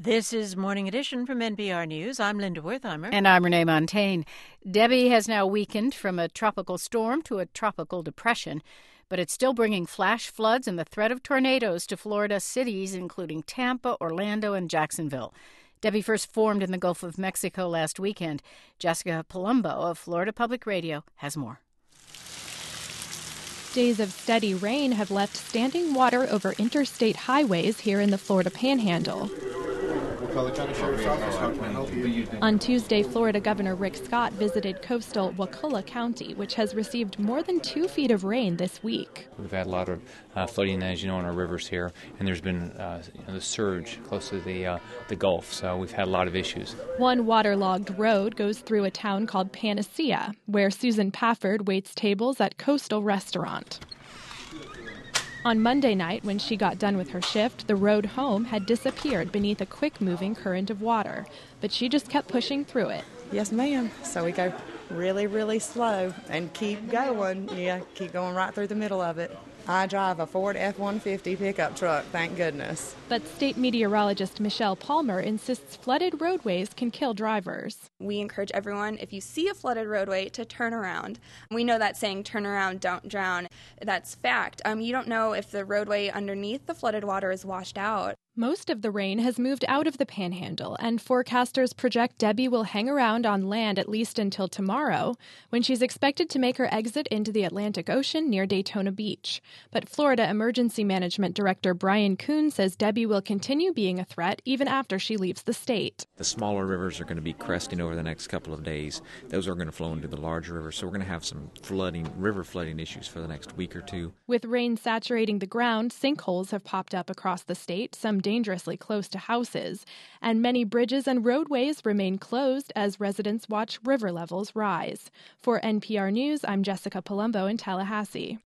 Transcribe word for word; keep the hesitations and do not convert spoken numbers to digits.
This is Morning Edition from N P R News. I'm Linda Wertheimer. And I'm Renee Montaigne. Debbie has now weakened from a tropical storm to a tropical depression, but it's still bringing flash floods and the threat of tornadoes to Florida cities, including Tampa, Orlando, and Jacksonville. Debbie first formed in the Gulf of Mexico last weekend. Jessica Palumbo of Florida Public Radio has more. Days of steady rain have left standing water over interstate highways here in the Florida Panhandle. On Tuesday, Florida Governor Rick Scott visited coastal Wakulla County, which has received more than two feet of rain this week. We've had a lot of uh, flooding, as you know, in our rivers here, and there's been uh, you know, the surge close to the uh, the Gulf, so we've had a lot of issues. One waterlogged road goes through a town called Panacea, where Susan Pafford waits tables at Coastal Restaurant. On Monday night, when she got done with her shift, the road home had disappeared beneath a quick-moving current of water, but she just kept pushing through it. Yes, ma'am. So we go really, really slow and keep going. Yeah, keep going right through the middle of it. I drive a Ford F one fifty pickup truck, thank goodness. But state meteorologist Michelle Palmer insists flooded roadways can kill drivers. We encourage everyone, if you see a flooded roadway, to turn around. We know that saying, turn around, don't drown. That's fact. Um, you don't know if the roadway underneath the flooded water is washed out. Most of the rain has moved out of the Panhandle, and forecasters project Debbie will hang around on land at least until tomorrow, when she's expected to make her exit into the Atlantic Ocean near Daytona Beach. But Florida Emergency Management Director Brian Kuhn says Debbie will continue being a threat even after she leaves the state. The smaller rivers are going to be cresting over the next couple of days. Those are going to flow into the larger rivers, so we're going to have some flooding, river flooding issues for the next week or two. With rain saturating the ground, sinkholes have popped up across the state, some dangerously close to houses, and many bridges and roadways remain closed as residents watch river levels rise. For N P R News, I'm Jessica Palumbo in Tallahassee.